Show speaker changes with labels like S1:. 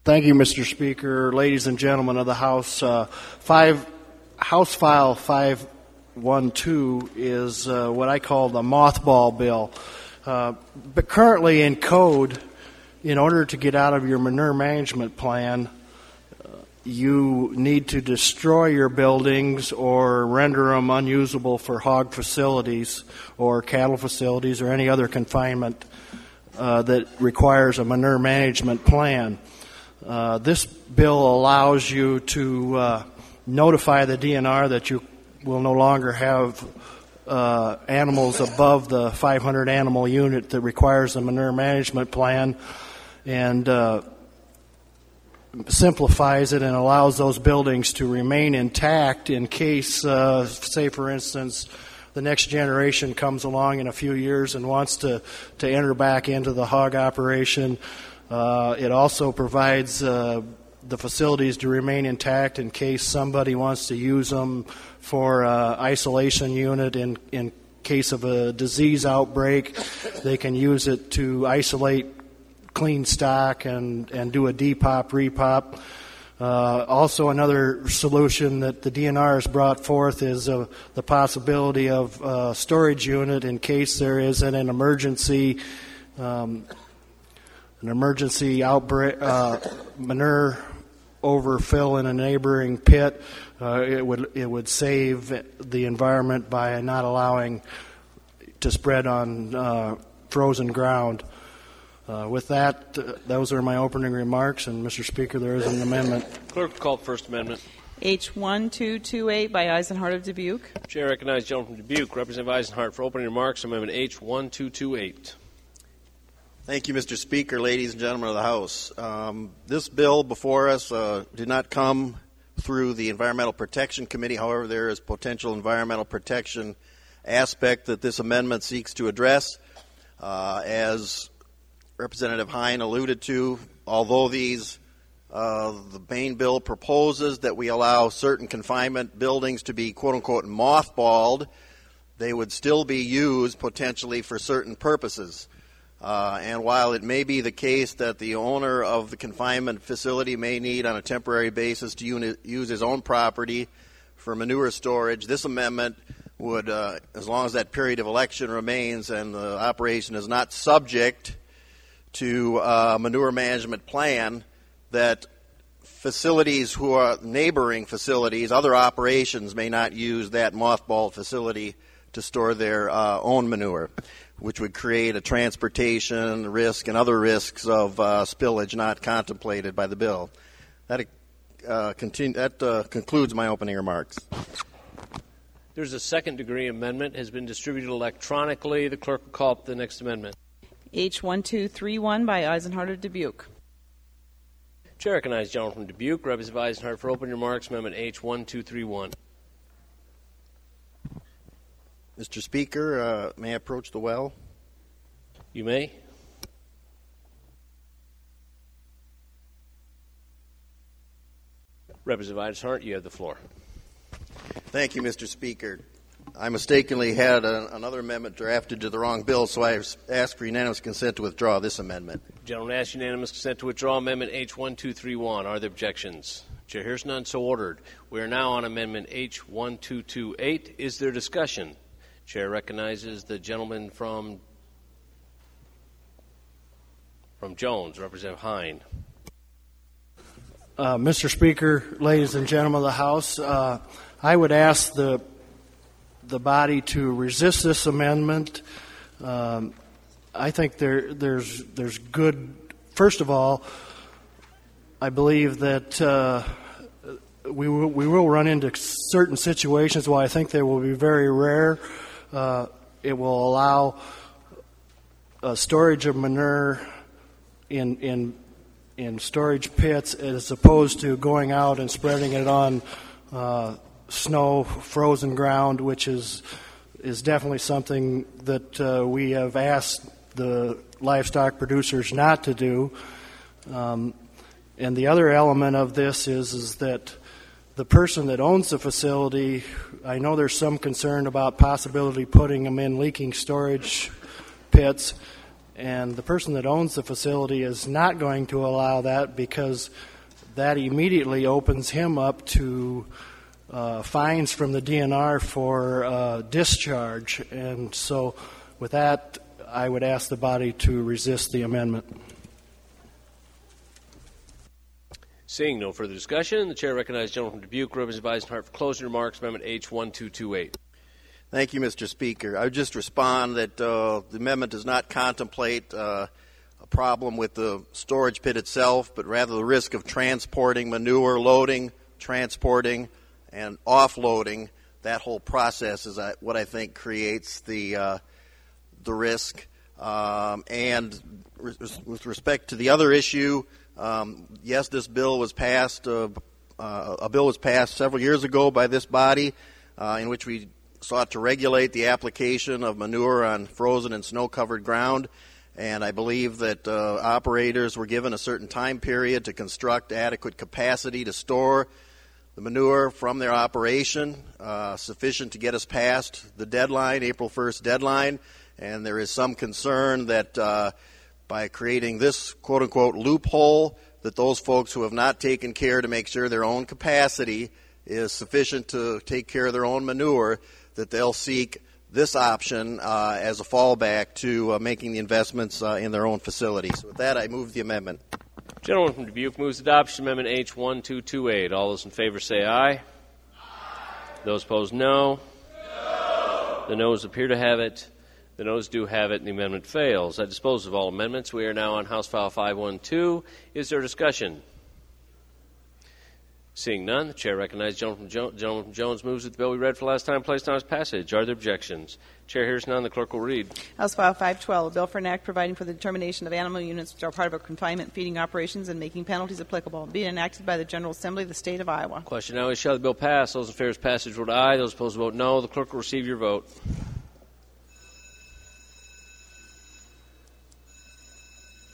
S1: Thank you, Mr. Speaker. Ladies and gentlemen of the House, House File 512 is what I call the mothball bill. But currently in code, in order to get out of your manure management plan, you need to destroy your buildings or render them unusable for hog facilities or cattle facilities or any other confinement that requires a manure management plan. This bill allows you to notify the DNR that you will no longer have animals above the 500 animal unit that requires a manure management plan, and simplifies it and allows those buildings to remain intact in case, say for instance, the next generation comes along in a few years and wants to enter back into the hog operation. It also provides the facilities to remain intact in case somebody wants to use them for isolation unit in case of a disease outbreak. They can use it to isolate clean stock and do a depop, repop. Also, another solution that the DNR has brought forth is the possibility of storage unit in case there is an emergency outbreak, manure overfill in a neighboring pit. It would save the environment by not allowing to spread on frozen ground. With that, those are my opening remarks, and Mr. Speaker, there is an amendment.
S2: Clerk will call the first amendment.
S3: H1228 by Eisenhart of Dubuque.
S2: Chair recognizes the gentleman from Dubuque, Representative Eisenhart, for opening remarks. Amendment H1228.
S4: Thank you, Mr. Speaker, ladies and gentlemen of the House. This bill before us did not come through the Environmental Protection Committee. However, there is potential environmental protection aspect that this amendment seeks to address. As Representative Hein alluded to, although the main bill proposes that we allow certain confinement buildings to be quote-unquote mothballed, they would still be used potentially for certain purposes. And while it may be the case that the owner of the confinement facility may need on a temporary basis to use his own property for manure storage, this amendment would, as long as that period of election remains and the operation is not subject to manure management plan, that facilities who are neighboring facilities, other operations may not use that mothballed facility to store their own manure, which would create a transportation risk and other risks of spillage not contemplated by the bill. That concludes my opening remarks.
S2: There's a second-degree amendment has been distributed electronically. The clerk will call up the next amendment.
S3: H1231 by Eisenhart of Dubuque.
S2: Chair recognizes the gentleman from Dubuque, Representative Eisenhart, for opening remarks. Amendment H1231.
S4: Mr. Speaker, may I approach the well?
S2: You may. Representative Eisenhart, you have the floor.
S4: Thank you, Mr. Speaker. I mistakenly had another amendment drafted to the wrong bill, so I ask for unanimous consent to withdraw this amendment.
S2: Gentleman asks unanimous consent to withdraw Amendment H1231. Are there objections? Chair hears none, so ordered. We are now on Amendment H1228. Is there discussion? Chair recognizes the gentleman from Jones, Representative Hein.
S1: Mr. Speaker, ladies and gentlemen of the House, I would ask the body to resist this amendment. I think there's good. First of all, I believe that we will run into certain situations. While I think they will be very rare, it will allow storage of manure in storage pits as opposed to going out and spreading it on snow, frozen ground, which is definitely something that we have asked the livestock producers not to do. And the other element of this is that the person that owns the facility, I know there's some concern about possibility putting them in leaking storage pits. And the person that owns the facility is not going to allow that because that immediately opens him up to fines from the DNR for discharge. And so with that, I would ask the body to resist the amendment.
S2: Seeing no further discussion, the chair recognizes the gentleman from Dubuque, Representative Eisenhart, for closing remarks, Amendment H1228.
S4: Thank you, Mr. Speaker. I would just respond that the amendment does not contemplate a problem with the storage pit itself, but rather the risk of transporting manure, loading, transporting, and offloading. That whole process is what I think creates the risk. And with respect to the other issue, yes, this bill was passed. A bill was passed several years ago by this body, in which we sought to regulate the application of manure on frozen and snow-covered ground. And I believe that operators were given a certain time period to construct adequate capacity to store the manure from their operation, sufficient to get us past the deadline, April 1st deadline. And there is some concern that by creating this quote-unquote loophole, that those folks who have not taken care to make sure their own capacity is sufficient to take care of their own manure, that they'll seek this option as a fallback to making the investments in their own facilities. So with that, I move the amendment.
S2: Gentleman from Dubuque moves adoption of Amendment H1228. All those in favor say aye. Aye. Those opposed, no. No. The noes appear to have it. The noes do have it, and the amendment fails. I dispose of all amendments. We are now on House File 512. Is there discussion? Seeing none, the chair recognizes gentleman from Jones moves that the bill we read for the last time placed on its passage. Are there objections? Chair hears none. The clerk will read.
S3: House File 512, a bill for an act providing for the determination of animal units which are part of a confinement feeding operations and making penalties applicable, being enacted by the General Assembly of the State of Iowa.
S2: Question now is, shall the bill pass? Those in favor of passage vote aye. Those opposed vote no. The clerk will receive your vote.